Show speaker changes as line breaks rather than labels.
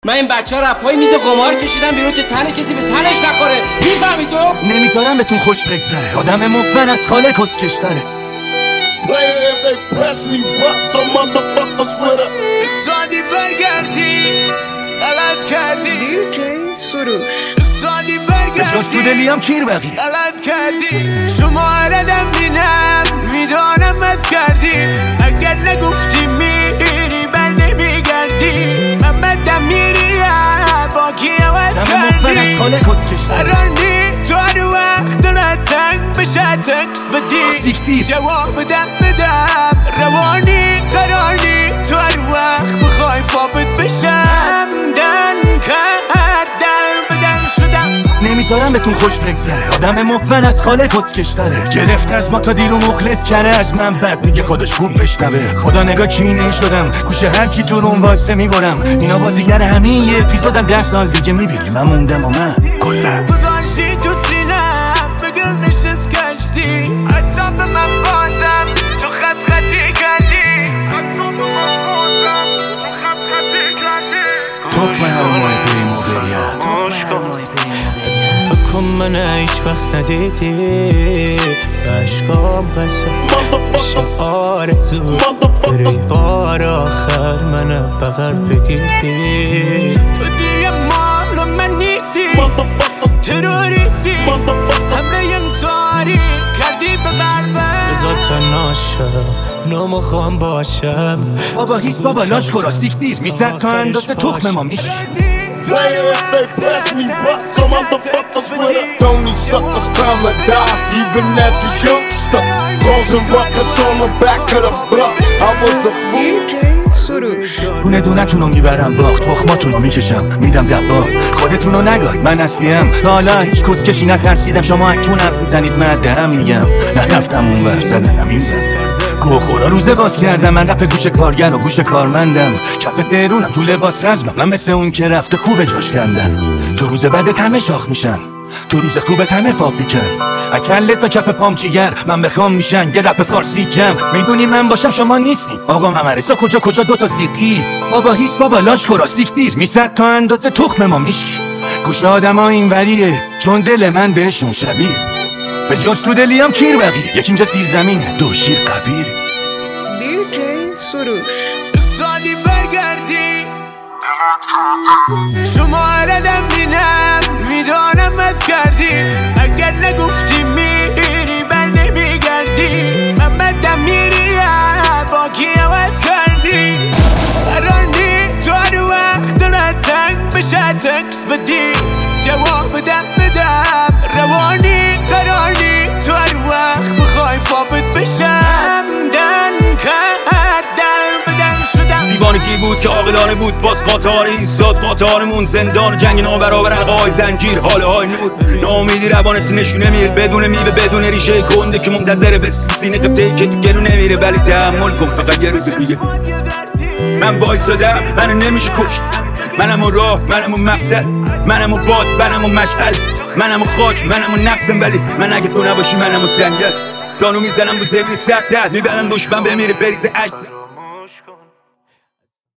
من این بچه ها رفت پای میز قمار کشیدم بیرون که تن کسی به تنش نخوره. میفهمی تو؟
نمیذارم بهتون خوش بگذره. آدم مفن از خاله کسکشتره.
اقتصادی برگردی غلط کردی
دیجی سروش
اقتصادی برگردی
جز تو دلیم کیر بقیه
غلط کردی شماردم بینم میدانم از کردی اگر نگفتی میری بر نمیگردی من بدم میری با کی عوض
آدم مفن از
کردی
خاله کسکشتره.
قراری تو هر وقت دلت تنگ بشه تکس بدی
سیکتیر
جواب بدم روانی قراری تو هر وقت بخوای فابت بشم دن کردن بدن شدم
نمیذارم بهتون خوش بگذره. آدم مفن از خاله کسکشتره. گرفت از ما تا دیرو مخلص کنه از من بد میگه خودش خوب بشنوه. خدا نگاه کینه شدم گوشه هر کی تو روم واسه میبرم. اینا بازیگر همین یه اپیزودن 10 سال دیگه میبینی من موندم و من کلا
گذاشتی تو سینم بگل نشست کشتی اصاب من بادم تو خط خطی کردی اصاب من بادم تو خط خطی کردی
توف من همه بریم و بریم.
فکر کن من هیچ وقت ندیدی عشقام قسم میشه آرزو بری بار آخر من بغل بگیری تو دیگه مال من نیستی تروریستی همه انتاری کردی به قلبم بذار تا ناشم نمیخوام باشم
بابا هیس بابا لاش کرا سیکتیر میزد تا اندازه تخم ما میشه.
Player if they press me, bust some motherfuckers with a Tony suckers time to die, even as a youngster. Causing ruckus on the back of the bus. I was a fool.
دیجی سروش
دونه دونه تونو میبرم باغ تخماتونو میکشم میدم دباغ. خودتونو نگاید من اصلیم حالا هیچ کسکشی نترسیدم. شما اکون حرف میزنید من دهم میگم نرفتم اون ور زدنم این ور گوخورا روزه باز کردم. من رفت گوش کارگر و گوش کارمندم. کف درونم تو لباس رزمم. من مثل اون که رفته خوبه جاش کندن. تو روز بعد همه شاخ میشن تو روز خوبت همه فاب میکن. اکلت تا کف پام چیگر من بخوام میشن یه رپ فارسی جمع. میدونی من باشم شما نیستی آقا ممرسا کجا دوتا سیقی. بابا هیس بابا لاش کرا سیکتیر میزد تا اندازه تخم ما میشی. گوش آدم ها این وریه چون دل من بهشون شبیه. به جز تو دلیم کیر بقیه. یکی اینجا زیر زمینه دو شیر قویه.
دیجی سروش
اقتصادی برگردی شماردم بینم میدانم از کردی اگر نگفتی میری بر نمیگردی من بدم میری با کی عوض کردی قراری تو هر وقت دلت تنگ بشه تکس بدی جواب بدم روانی قراری تو هر وقت بخوای فابت بشم دن کردن بدن شدم
دیوانگی بود که عاقلانه بود باز قاطار ایستاد قاطارمون زندان جنگ نابرابر حلقه‌های زنجیر حاله های نود ناامیدی روانت نشونه میره بدون میوه بدون ریشه کنده که منتظره به سینه قبطه‌ای که تو گلو نمیره. ولی تحمل کن فقط یه روز دیگه من وایسادم منو نمیشه کشت. منم اون راه منم اون مقصد منم اون باد منم اون مشعل منم اون خاک منم اون نقصم. ولی من اگه تو نباشی منم اون سنگل زانو میزنم رو زمین سقدت میبرم دشمن بمیره بریز عشق.